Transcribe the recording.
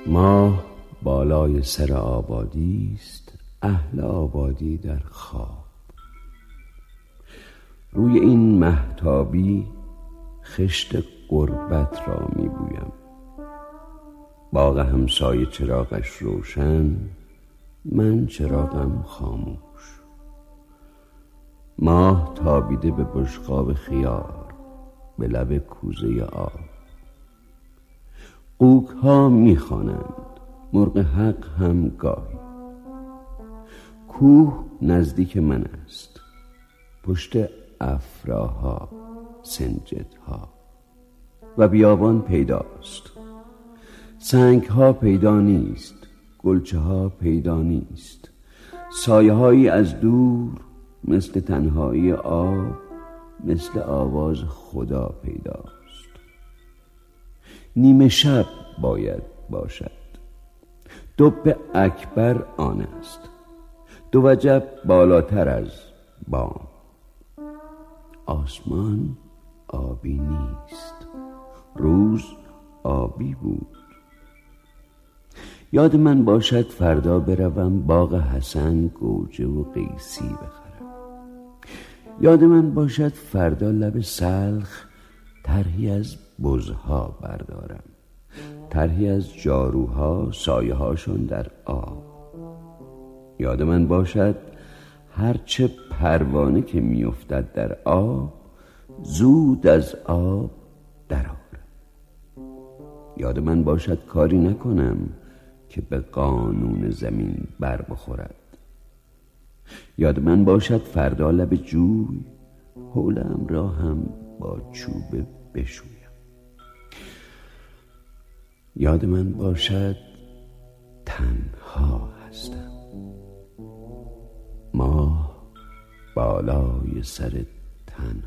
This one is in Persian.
ماه بالای سر آبادی است، اهل آبادی در خواب. روی این مهتابی خشت غربت را می بویم. باغ همسایه چراغش روشن، من چراغم خاموش. ماه تابیده به بشقاب خیار، به لب کوزه آب. قوک ها می خوانند، مرغ حق هم گاهی. کوه نزدیک من است، پشت افراها سنجدها. و بیابان پیداست، سنگ ها پیدا نیست، گلچه ها پیدا نیست. سایه هایی از دور مثل تنهایی آب، مثل آواز خدا پیداست. نیمه شب باید باشد، دب اکبر آن است، دو وجب بالاتر از بام. آسمان آبی نیست، روز آبی بود. یاد من باشد فردا بروم باغ حسن گوجه و قیسی بخرم. یاد من باشد فردا لب سلخ طرحی از بزها بردارم، طرحی از جاروها سایه هاشون در آب. یاد من باشد هرچه پروانه که میافتد در آب، زود از آب درآرم. یاد من باشد کاری نکنم که به قانون زمین بر بخورد. یاد من باشد فردا لب جوی حولم را هم با چوب بشویم. یاد من باشد تنها هستم، ماه بالای سر تن.